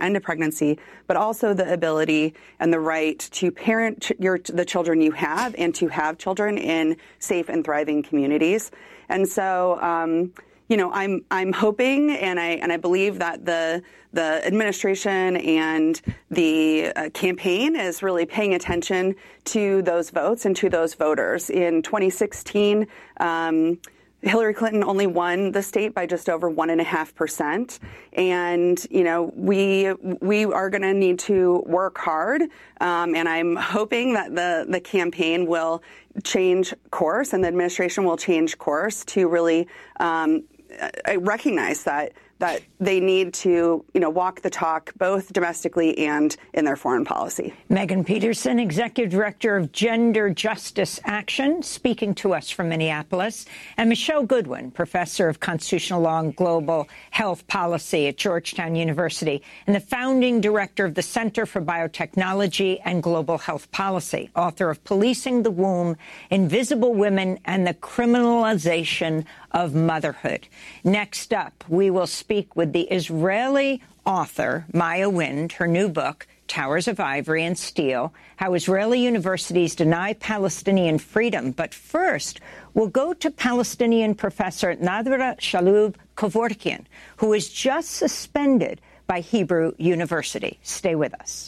end a pregnancy, but also the ability and the right to parent the children you have and to have children in safe and thriving communities. And so, I'm hoping and I believe that the administration and the campaign is really paying attention to those votes and to those voters. In 2016, Hillary Clinton only won the state by just over 1.5%. And, we are going to need to work hard. And I'm hoping that the campaign will change course and the administration will change course to really recognize that they need to, walk the talk both domestically and in their foreign policy. Megan Peterson, Executive Director of Gender Justice Action, speaking to us from Minneapolis, and Michelle Goodwin, Professor of Constitutional Law and Global Health Policy at Georgetown University, and the founding director of the Center for Biotechnology and Global Health Policy, author of Policing the Womb, Invisible Women, and the Criminalization of Motherhood. Next up, we will speak with the Israeli author, Maya Wind, her new book, Towers of Ivory and Steel, How Israeli Universities Deny Palestinian Freedom. But first, we'll go to Palestinian professor Nadra Shalhoub Kevorkian, who was just suspended by Hebrew University. Stay with us.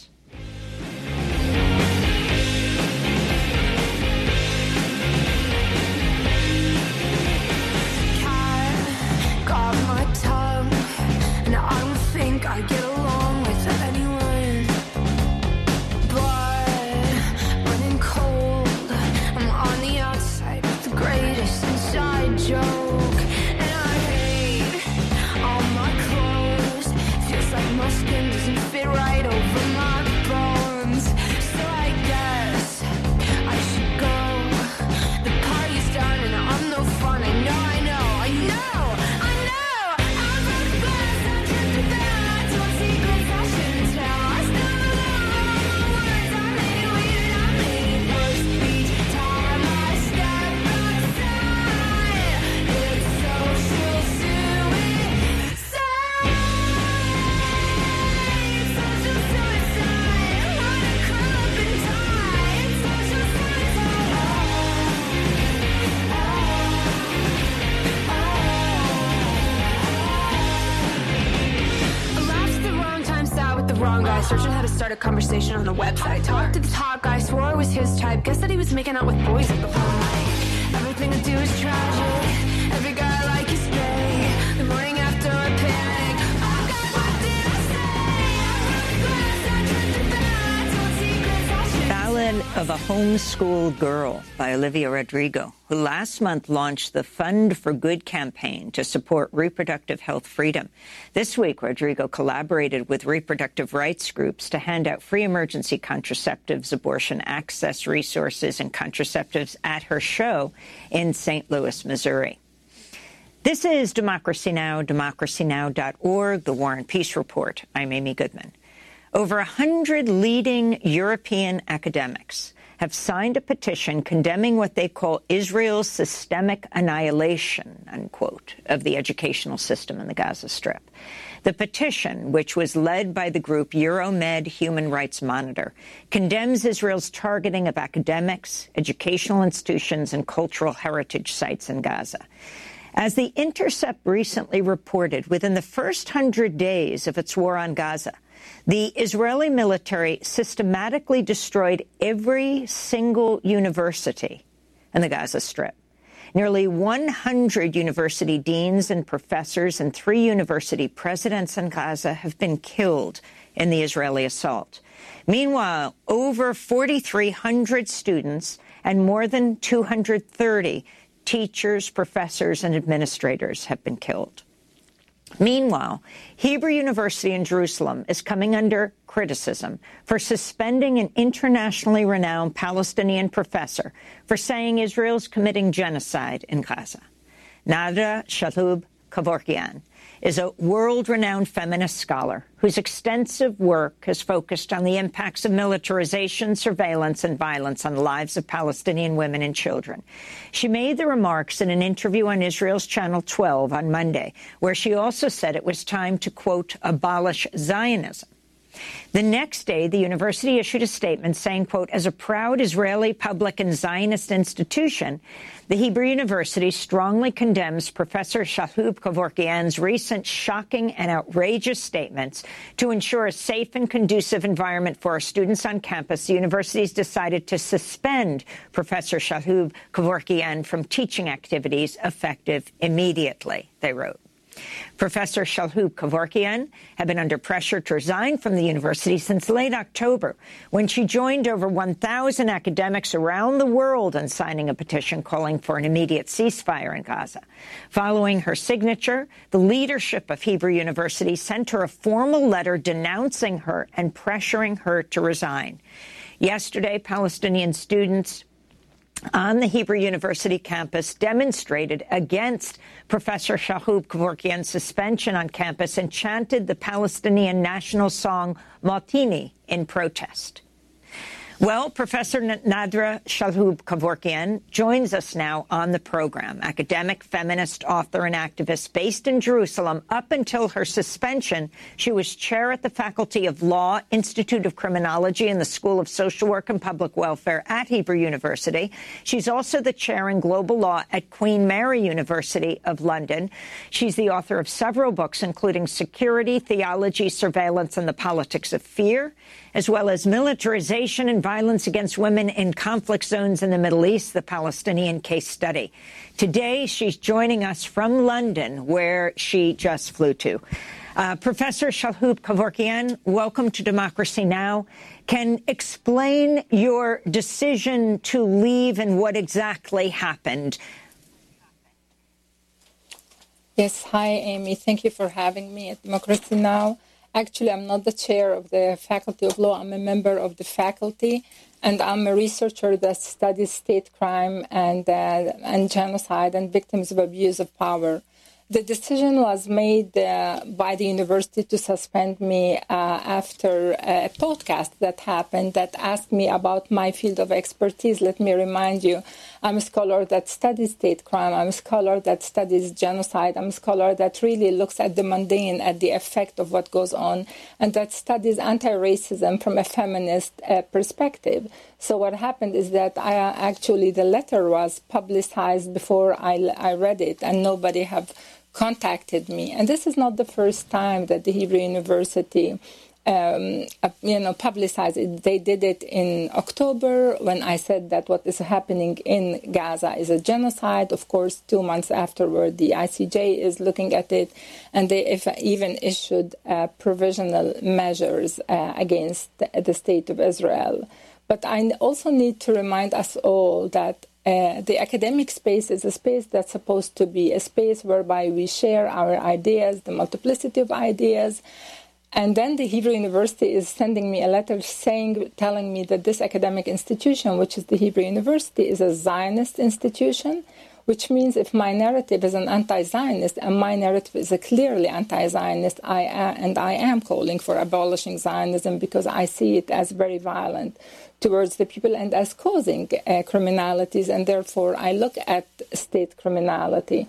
I get along with anyone, but running cold, I'm on the outside with the greatest inside joke, and I hate all my clothes, feels like my skin doesn't fit right over my bones, so I guess I should go, the party's done and I'm no fun, I know. Wrong guy, searching how to start a conversation on the website. Talked to the top guy, swore I was his type. Guess that he was making out with boys at the whole night. Everything I do is tragic. Every guy I like is gay. The morning after I panic. Oh God, what did I say? I wrote glass, I drifted back. Told secrets I should. Ballad of a Homeschooled Girl by Olivia Rodrigo, who last month launched the Fund for Good campaign to support reproductive health freedom. This week, Rodrigo collaborated with reproductive rights groups to hand out free emergency contraceptives, abortion access resources, and contraceptives at her show in St. Louis, Missouri. This is Democracy Now!, democracynow.org, The War and Peace Report. I'm Amy Goodman. Over 100 leading European academics have signed a petition condemning what they call Israel's systemic annihilation, unquote, of the educational system in the Gaza Strip. The petition, which was led by the group Euromed Human Rights Monitor, condemns Israel's targeting of academics, educational institutions, and cultural heritage sites in Gaza. As The Intercept recently reported, within the first 100 days of its war on Gaza, the Israeli military systematically destroyed every single university in the Gaza Strip. Nearly 100 university deans and professors and 3 university presidents in Gaza have been killed in the Israeli assault. Meanwhile, over 4,300 students and more than 230 teachers, professors, and administrators have been killed. Meanwhile, Hebrew University in Jerusalem is coming under criticism for suspending an internationally renowned Palestinian professor for saying Israel's committing genocide in Gaza. Nadra Shalhoub Kevorkian is a world-renowned feminist scholar whose extensive work has focused on the impacts of militarization, surveillance, and violence on the lives of Palestinian women and children. She made the remarks in an interview on Israel's Channel 12 on Monday, where she also said it was time to, quote, abolish Zionism. The next day, the university issued a statement saying, quote, as a proud Israeli public and Zionist institution, the Hebrew University strongly condemns Professor Shahub Kevorkian's recent shocking and outrageous statements. To ensure a safe and conducive environment for our students on campus, the university has decided to suspend Professor Shahub Kevorkian from teaching activities effective immediately, they wrote. Professor Shahub Kevorkian had been under pressure to resign from the university since late October, when she joined over 1,000 academics around the world in signing a petition calling for an immediate ceasefire in Gaza. Following her signature, the leadership of Hebrew University sent her a formal letter denouncing her and pressuring her to resign. Yesterday, Palestinian students on the Hebrew University campus demonstrated against Professor Shahub Kevorkian's suspension on campus and chanted the Palestinian national song Mawtini in protest. Well, Professor Nadra Shahub Kevorkian joins us now on the program. Academic, feminist, author, and activist based in Jerusalem. Up until her suspension, she was chair at the Faculty of Law, Institute of Criminology, and the School of Social Work and Public Welfare at Hebrew University. She's also the chair in global law at Queen Mary University of London. She's the author of several books, including Security, Theology, Surveillance, and the Politics of Fear, as well as Militarization and Violence Against Women in Conflict Zones in the Middle East, the Palestinian Case Study. Today, she's joining us from London, where she just flew to. Professor Shahub Kevorkian, welcome to Democracy Now! Can explain your decision to leave and what exactly happened? Yes, hi, Amy. Thank you for having me at Democracy Now! Actually, I'm not the chair of the Faculty of Law. I'm a member of the faculty, and I'm a researcher that studies state crime and genocide and victims of abuse of power. The decision was made by the university to suspend me after a podcast that happened that asked me about my field of expertise. Let me remind you, I'm a scholar that studies state crime. I'm a scholar that studies genocide. I'm a scholar that really looks at the mundane, at the effect of what goes on, and that studies anti-racism from a feminist perspective. So what happened is that the letter was publicized before I read it, and nobody have contacted me. And this is not the first time that the Hebrew University publicized it. They did it in October when I said that what is happening in Gaza is a genocide. Of course, 2 months afterward, the ICJ is looking at it, and they even issued provisional measures against the state of Israel. But I also need to remind us all that the academic space is a space that's supposed to be a space whereby we share our ideas, the multiplicity of ideas. And then the Hebrew University is sending me a letter telling me that this academic institution, which is the Hebrew University, is a Zionist institution, which means if my narrative is an anti-Zionist and my narrative is a clearly anti-Zionist, I am calling for abolishing Zionism because I see it as very violent towards the people and as causing criminalities, and therefore I look at state criminality.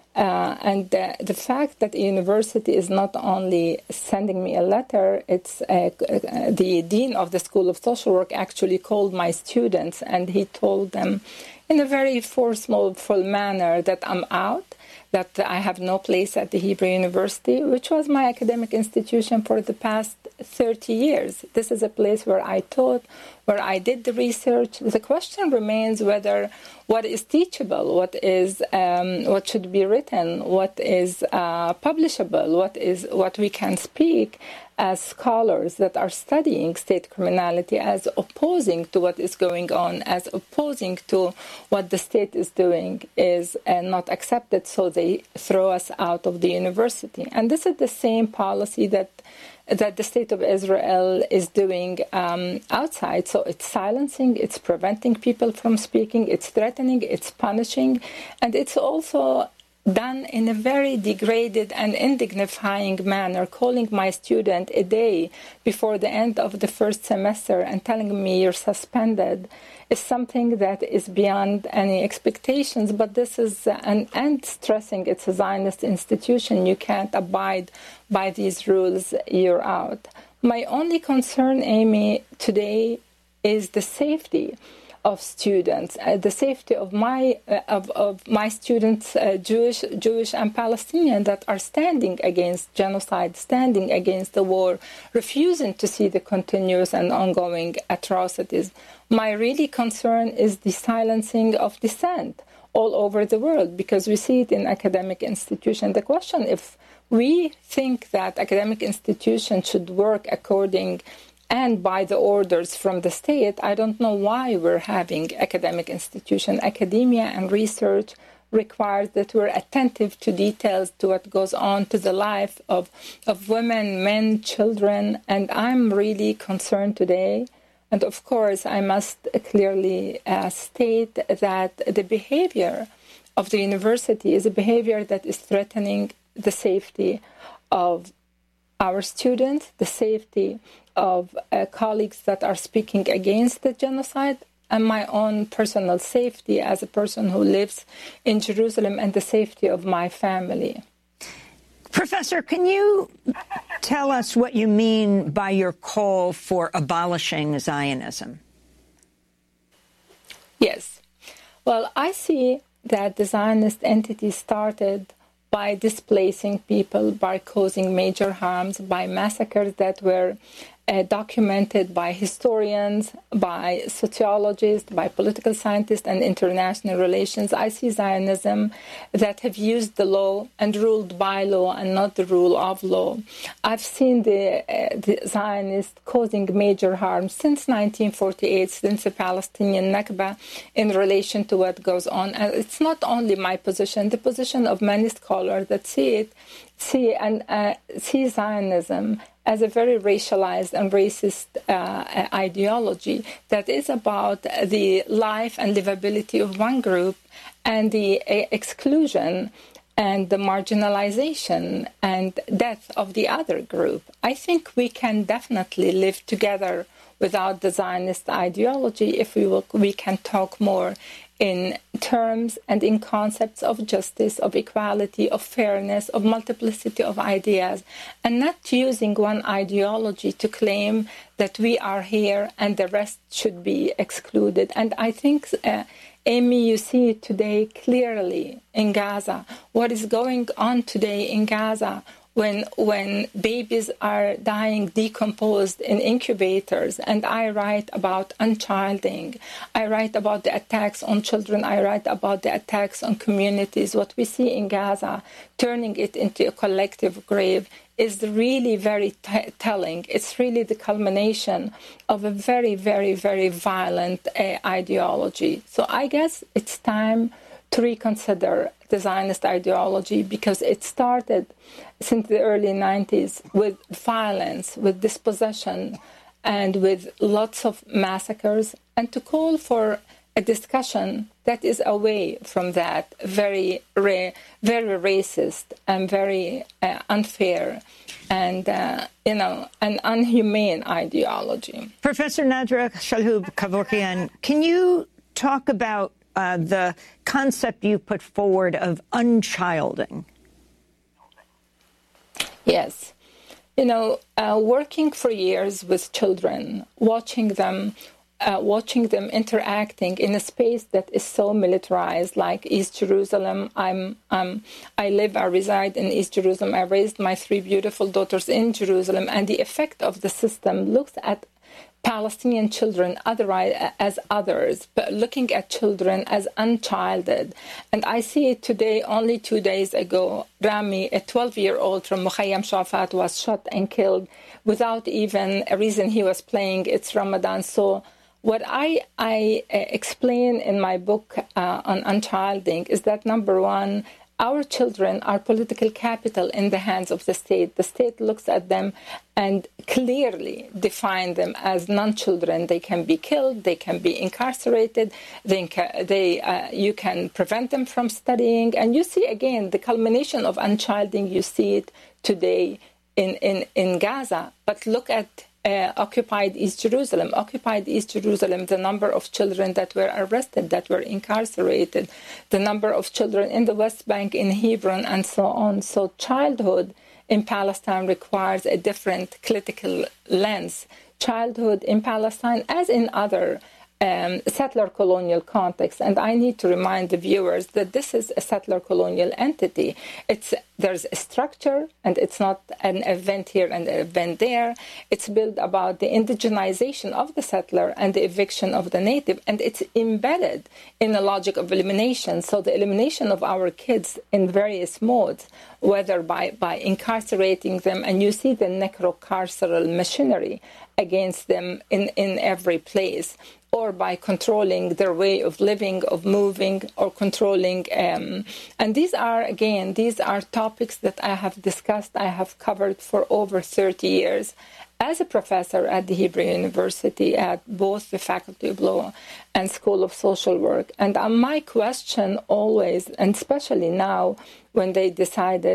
And the fact that a university is not only sending me a letter, it's the dean of the School of Social Work actually called my students, and he told them in a very forceful manner that I'm out, that I have no place at the Hebrew University, which was my academic institution for the past 30 years. This is a place where I taught, where I did the research. The question remains whether what is teachable, what should be written, what is publishable, what we can speak as scholars that are studying state criminality as opposing to what is going on, as opposing to what the state is doing is not accepted, so they throw us out of the university. And this is the same policy that the state of Israel is doing outside. So it's silencing, it's preventing people from speaking, it's threatening, it's punishing, and it's also done in a very degraded and indignifying manner, calling my student a day before the end of the first semester and telling me you're suspended is something that is beyond any expectations. But this is, and stressing it's a Zionist institution, you can't abide by these rules, you're out. My only concern, Amy, today is the safety of students, the safety of my students, Jewish and Palestinian, that are standing against genocide, standing against the war, refusing to see the continuous and ongoing atrocities. My really concern is the silencing of dissent all over the world, because we see it in academic institutions. The question, if we think that academic institutions should work according and by the orders from the state, I don't know why we're having academic institutions. Academia and research requires that we're attentive to details, to what goes on, to the life of women, men, children, and I'm really concerned today. And of course, I must clearly state that the behavior of the university is a behavior that is threatening the safety of our students, the safety of colleagues that are speaking against the genocide, and my own personal safety as a person who lives in Jerusalem, and the safety of my family. Professor, can you tell us what you mean by your call for abolishing Zionism? Yes. Well, I see that the Zionist entity started by displacing people, by causing major harms, by massacres that were documented by historians, by sociologists, by political scientists, and international relations. I see Zionism that have used the law and ruled by law and not the rule of law. I've seen the Zionists causing major harm since 1948, since the Palestinian Nakba, in relation to what goes on. And it's not only my position, the position of many scholars that see Zionism as a very racialized and racist ideology that is about the life and livability of one group and the exclusion and the marginalization and death of the other group. I think we can definitely live together without the Zionist ideology if we can talk more in terms and in concepts of justice, of equality, of fairness, of multiplicity of ideas, and not using one ideology to claim that we are here and the rest should be excluded. And I think, Amy, you see it today clearly in Gaza. What is going on today in Gaza when babies are dying decomposed in incubators, and I write about unchilding, I write about the attacks on children, I write about the attacks on communities. What we see in Gaza, turning it into a collective grave, is really very telling. It's really the culmination of a very, very, very violent ideology. So I guess it's time to reconsider the Zionist ideology, because it started since the early 90s with violence, with dispossession, and with lots of massacres, and to call for a discussion that is away from that very racist and very unfair and, an unhumane ideology. Professor Nadra Shalhoub-Kevorkian, can you talk about the concept you put forward of unchilding? Yes. Working for years with children, watching them interacting in a space that is so militarized, like East Jerusalem. I reside in East Jerusalem. I raised my 3 beautiful daughters in Jerusalem, and the effect of the system looks at Palestinian children as others, but looking at children as unchilded. And I see it today. Only 2 days ago, Rami, a 12-year-old from Mukhayyam Shafat, was shot and killed without even a reason. He was playing It's Ramadan. So what I explain in my book on unchilding is that, number one, our children are political capital in the hands of the state. The state looks at them and clearly define them as non-children. They can be killed, they can be incarcerated, you can prevent them from studying. And you see, again, the culmination of unchilding, you see it today in Gaza. But look at occupied East Jerusalem. Occupied East Jerusalem, the number of children that were arrested, that were incarcerated, the number of children in the West Bank, in Hebron, and so on. So childhood in Palestine requires a different critical lens. Childhood in Palestine, as in other settler colonial context, and I need to remind the viewers that this is a settler colonial entity. There's a structure, and it's not an event here and an event there. It's built about the indigenization of the settler and the eviction of the native, and it's embedded in the logic of elimination. So the elimination of our kids in various modes, whether by incarcerating them, and you see the necrocarceral machinery against them in every place, or by controlling their way of living, of moving, or controlling. And these are topics that I have discussed, I have covered for over 30 years as a professor at the Hebrew University, at both the Faculty of Law and School of Social Work. And my question always, and especially now when they took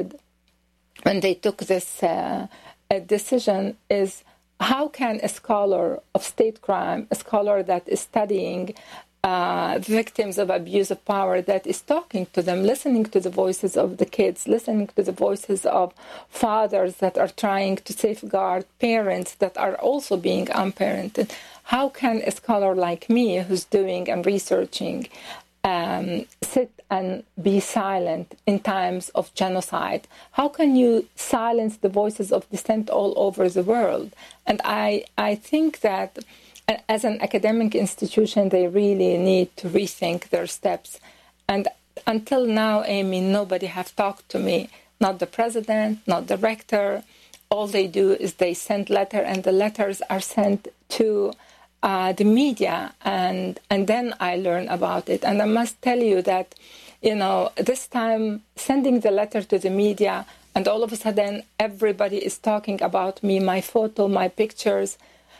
this decision, is how can a scholar of state crime, a scholar that is studying victims of abuse of power, that is talking to them, listening to the voices of the kids, listening to the voices of fathers that are trying to safeguard parents that are also being unparented, how can a scholar like me, who's doing and researching, sit and be silent in times of genocide? How can you silence the voices of dissent all over the world? And I think that as an academic institution, they really need to rethink their steps. And until now, Amy, nobody have talked to me, not the president, not the rector. All they do is they send letters, and the letters are sent to the media, and then I learn about it. And I must tell you that, this time sending the letter to the media, and all of a sudden everybody is talking about me, my photo, my pictures,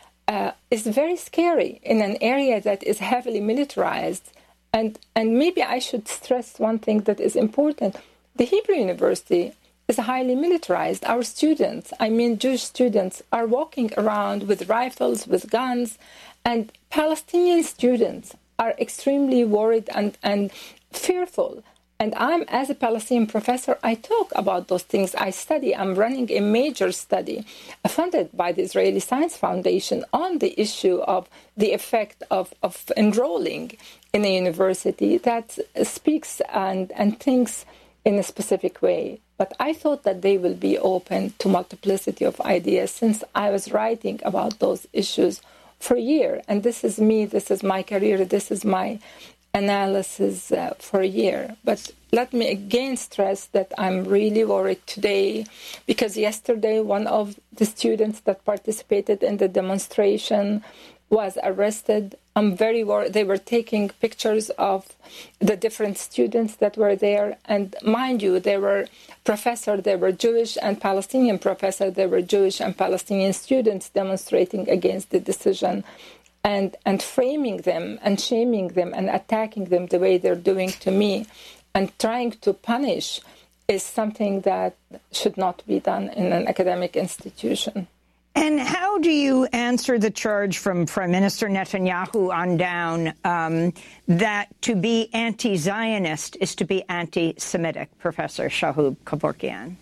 is very scary in an area that is heavily militarized. And maybe I should stress one thing that is important. The Hebrew University is highly militarized. Our students, Jewish students, are walking around with rifles, with guns, and Palestinian students are extremely worried and fearful. And as a Palestinian professor, I talk about those things. I'm running a major study funded by the Israeli Science Foundation on the issue of the effect of enrolling in a university that speaks and thinks in a specific way. But I thought that they will be open to multiplicity of ideas, since I was writing about those issues for a year. And this is me, this is my career, this is my analysis for a year. But let me again stress that I'm really worried today, because yesterday one of the students that participated in the demonstration was arrested. I'm very worried. They were taking pictures of the different students that were there. And mind you, they were professors, they were Jewish and Palestinian professors, they were Jewish and Palestinian students demonstrating against the decision, and framing them and shaming them and attacking them the way they're doing to me and trying to punish is something that should not be done in an academic institution. And how do you answer the charge from Prime Minister Netanyahu on down that to be anti-Zionist is to be anti-Semitic, Professor Shahub Kevorkian?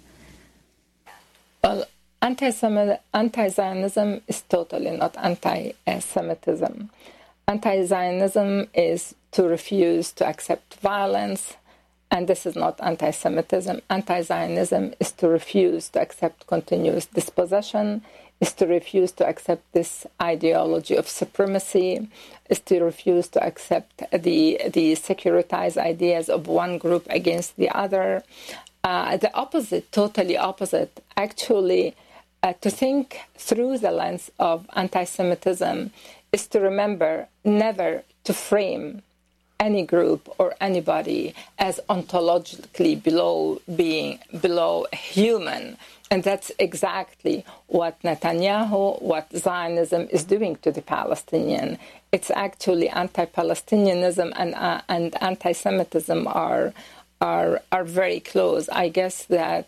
Well, anti-Zionism is totally not anti-Semitism. Anti-Zionism is to refuse to accept violence, and this is not anti-Semitism. Anti-Zionism is to refuse to accept continuous dispossession, is to refuse to accept this ideology of supremacy, is to refuse to accept the securitized ideas of one group against the other. The opposite, totally opposite. Actually, to think through the lens of anti-Semitism is to remember never to frame any group or anybody as ontologically below human. And that's exactly what Netanyahu, what Zionism is doing to the Palestinian. It's actually anti-Palestinianism and anti-Semitism are very close. I guess that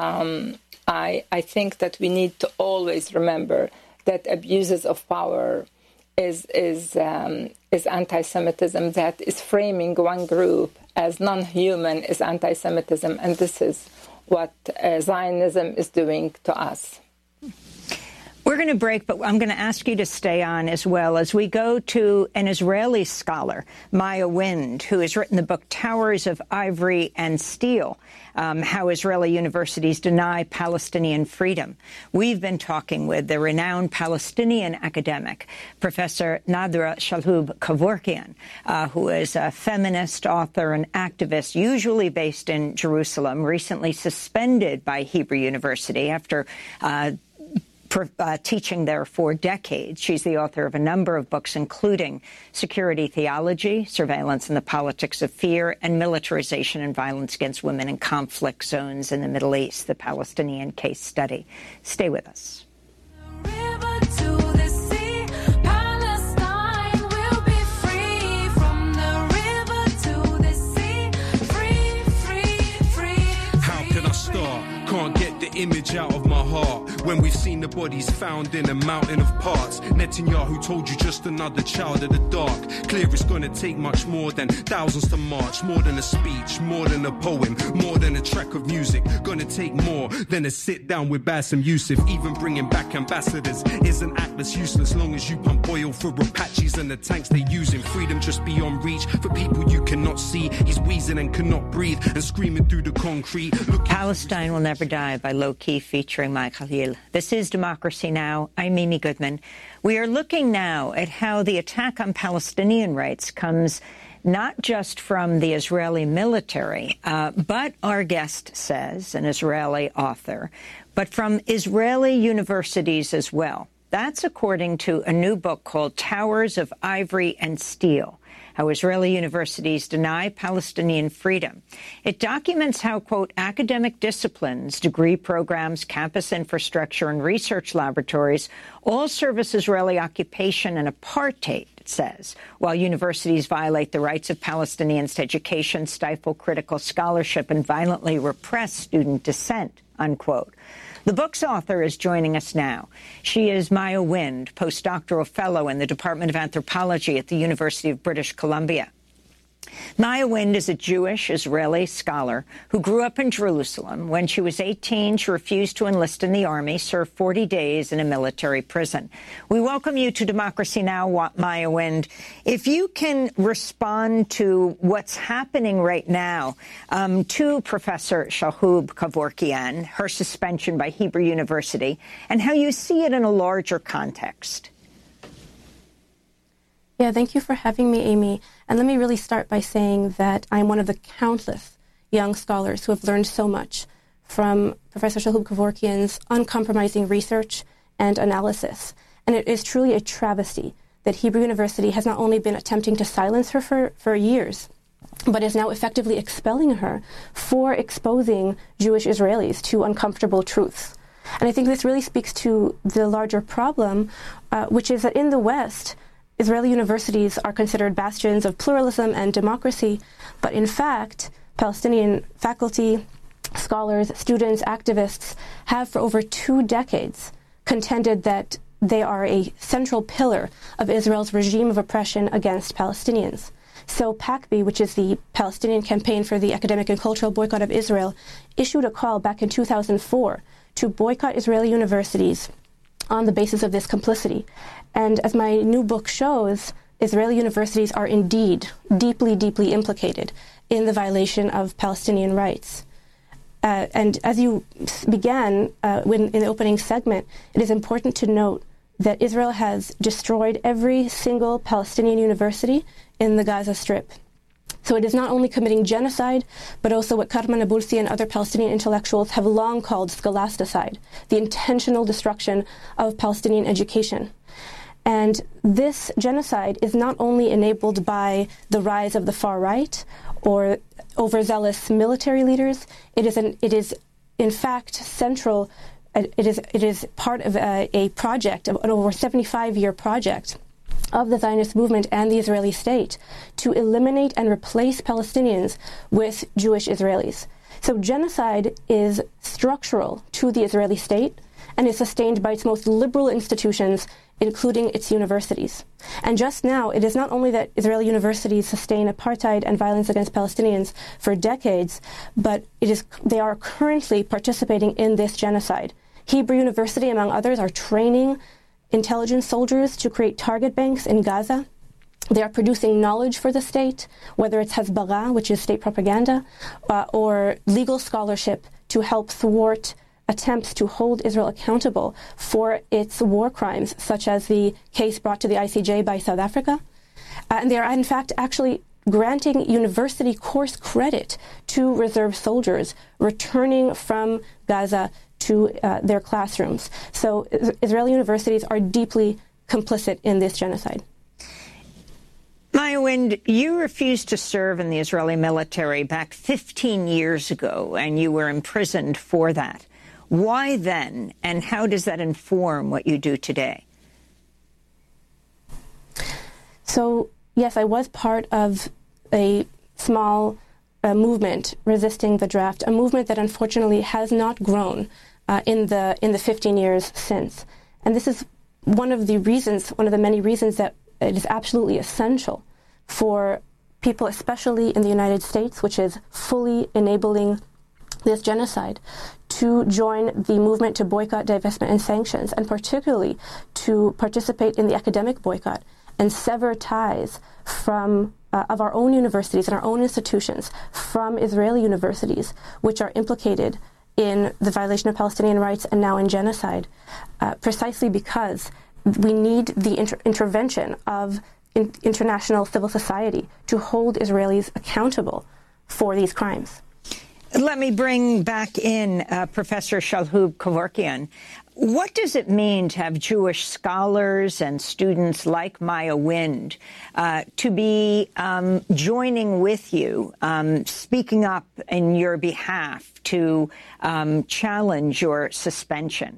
I think that we need to always remember that abuses of power is anti-Semitism, that is framing one group as non-human is anti-Semitism, and this is what Zionism is doing to us. We're going to break, but I'm going to ask you to stay on as well as we go to an Israeli scholar, Maya Wind, who has written the book Towers of Ivory and Steel, How Israeli Universities Deny Palestinian Freedom. We've been talking with the renowned Palestinian academic, Professor Nadra Shalhoub-Kevorkian, who is a feminist, author, and activist, usually based in Jerusalem, recently suspended by Hebrew University after teaching there for decades. She's the author of a number of books, including Security Theology, Surveillance and the Politics of Fear, and Militarization and Violence Against Women in Conflict Zones in the Middle East, the Palestinian Case Study. Stay with us. Can't get the image out of my heart when we've seen the bodies found in a mountain of parts. Netanyahu told you just another child of the dark. Clear it's gonna take much more than thousands to march, more than a speech, more than a poem, more than a track of music. Gonna take more than a sit down with Bassem Youssef. Even bringing back ambassadors is an act that's useless long as you pump oil for Apaches and the tanks they use in freedom just beyond reach for people you cannot see. He's wheezing and cannot breathe and screaming through the concrete. Palestine Will Never Die by Low Key featuring Mike Khalil. This is Democracy Now! I'm Mimi Goodman. We are looking now at how the attack on Palestinian rights comes not just from the Israeli military, but our guest says, an Israeli author, but from Israeli universities as well. That's according to a new book called Towers of Ivory and Steel, How Israeli Universities Deny Palestinian Freedom. It documents how, quote, academic disciplines, degree programs, campus infrastructure, and research laboratories all service Israeli occupation and apartheid, it says, while universities violate the rights of Palestinians to education, stifle critical scholarship, and violently repress student dissent, unquote. The book's author is joining us now. She is Maya Wind, postdoctoral fellow in the Department of Anthropology at the University of British Columbia. Maya Wind is a Jewish Israeli scholar who grew up in Jerusalem. When she was 18, she refused to enlist in the army, served 40 days in a military prison. We welcome you to Democracy Now!, Maya Wind. If you can respond to what's happening right now to Professor Shalhoub-Kevorkian, her suspension by Hebrew University, and how you see it in a larger context. Yeah, thank you for having me, Amy. And let me really start by saying that I'm one of the countless young scholars who have learned so much from Professor Shalhoub-Kevorkian's uncompromising research and analysis. And it is truly a travesty that Hebrew University has not only been attempting to silence her for years, but is now effectively expelling her for exposing Jewish Israelis to uncomfortable truths. And I think this really speaks to the larger problem, which is that in the West, Israeli universities are considered bastions of pluralism and democracy, but in fact, Palestinian faculty, scholars, students, activists have for over 2 decades contended that they are a central pillar of Israel's regime of oppression against Palestinians. So PACB, which is the Palestinian Campaign for the Academic and Cultural Boycott of Israel, issued a call back in 2004 to boycott Israeli universities on the basis of this complicity. And as my new book shows, Israeli universities are indeed deeply, deeply implicated in the violation of Palestinian rights. And as you began in the opening segment, it is important to note that Israel has destroyed every single Palestinian university in the Gaza Strip. So it is not only committing genocide, but also what Karman Abulsi and other Palestinian intellectuals have long called scholasticide, the intentional destruction of Palestinian education. And this genocide is not only enabled by the rise of the far right or overzealous military leaders. It is in fact central. It is part of a project, an over 75-year project of the Zionist movement and the Israeli state to eliminate and replace Palestinians with Jewish Israelis. So genocide is structural to the Israeli state and is sustained by its most liberal institutions, including its universities. And just now, it is not only that Israeli universities sustain apartheid and violence against Palestinians for decades, but they are currently participating in this genocide. Hebrew University, among others, are training intelligence soldiers to create target banks in Gaza. They are producing knowledge for the state, whether it's Hezbollah, which is state propaganda, or legal scholarship to help thwart attempts to hold Israel accountable for its war crimes, such as the case brought to the ICJ by South Africa. And they are, in fact, actually granting university course credit to reserve soldiers returning from Gaza to their classrooms. So Israeli universities are deeply complicit in this genocide. Maya Wind, you refused to serve in the Israeli military back 15 years ago, and you were imprisoned for that. Why then, and how does that inform what you do today? So, yes, I was part of a small movement resisting the draft, a movement that unfortunately has not grown in the 15 years since. And this is one of the many reasons that it is absolutely essential for people, especially in the United States, which is fully enabling this genocide, to join the movement to boycott, divestment, and sanctions, and particularly to participate in the academic boycott and sever ties from of our own universities and our own institutions from Israeli universities, which are implicated in the violation of Palestinian rights and now in genocide, precisely because we need the intervention of international civil society to hold Israelis accountable for these crimes. Let me bring back in Professor Shalhoub Kevorkian. What does it mean to have Jewish scholars and students like Maya Wind to be joining with you, speaking up in your behalf to challenge your suspension?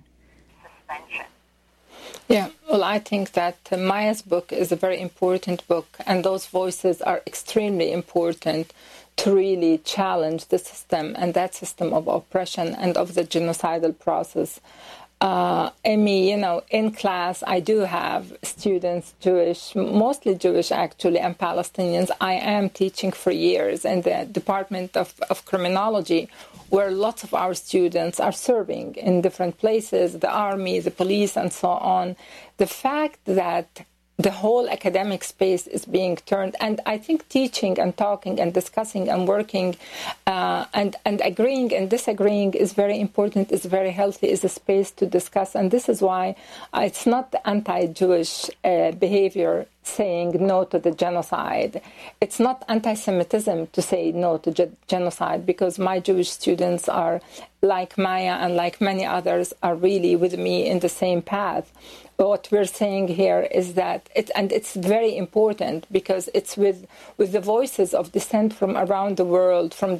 Yeah, well, I think that Maya's book is a very important book, and those voices are extremely important to really challenge the system and that system of oppression and of the genocidal process. Amy, in class, I do have students, Jewish, mostly Jewish actually, and Palestinians. I am teaching for years in the Department of Criminology, where lots of our students are serving in different places, the army, the police, and so on. The fact that the whole academic space is being turned, and I think teaching and talking and discussing and working and agreeing and disagreeing is very important, is very healthy, is a space to discuss. And this is why it's not anti-Jewish behavior saying no to the genocide. It's not anti-Semitism to say no to genocide, because my Jewish students are, like Maya and like many others, are really with me in the same path. What we're saying here is that it's very important because it's with the voices of dissent from around the world, from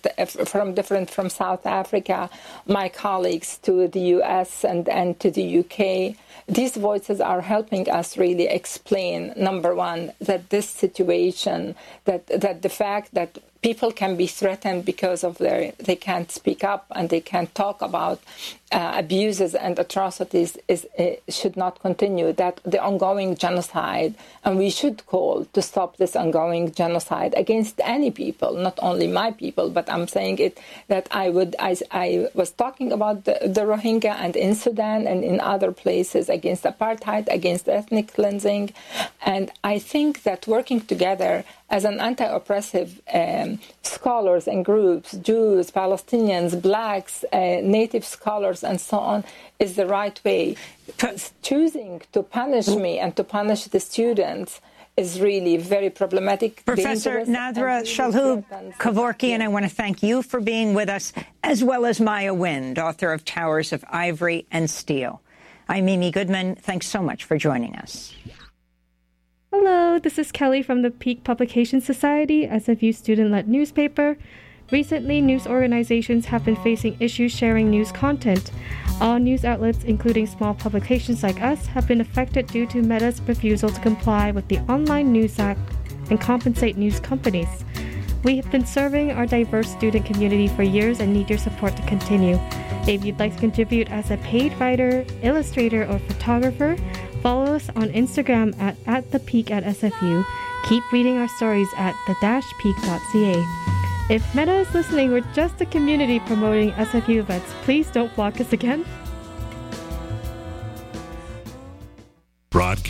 South Africa, my colleagues to the US and to the UK. These voices are helping us really explain, number one, that this situation, that the fact that people can be threatened because of they can't speak up and they can't talk about abuses and atrocities should not continue, that the ongoing genocide, and we should call to stop this ongoing genocide against any people, not only my people, but I'm saying it that I was talking about the Rohingya and in Sudan and in other places against apartheid, against ethnic cleansing. And I think that working together as an anti-oppressive scholars and groups, Jews, Palestinians, blacks, native scholars, and so on, is the right way. Choosing to punish me and to punish the students is really very problematic. Professor Nadra Shalhoub Kevorkian, I want to thank you for being with us, as well as Maya Wind, author of Towers of Ivory and Steel. I'm Mimi Goodman. Thanks so much for joining us. Hello, this is Kelly from the Peak Publication Society, SFU student-led newspaper. Recently, news organizations have been facing issues sharing news content. All news outlets, including small publications like us, have been affected due to Meta's refusal to comply with the Online News Act and compensate news companies. We have been serving our diverse student community for years and need your support to continue. If you'd like to contribute as a paid writer, illustrator, or photographer, Follow us on Instagram at the Peak at SFU. Keep reading our stories at the-peak.ca. If Meta is listening, we're just a community promoting SFU events. Please don't block us again. Broadcast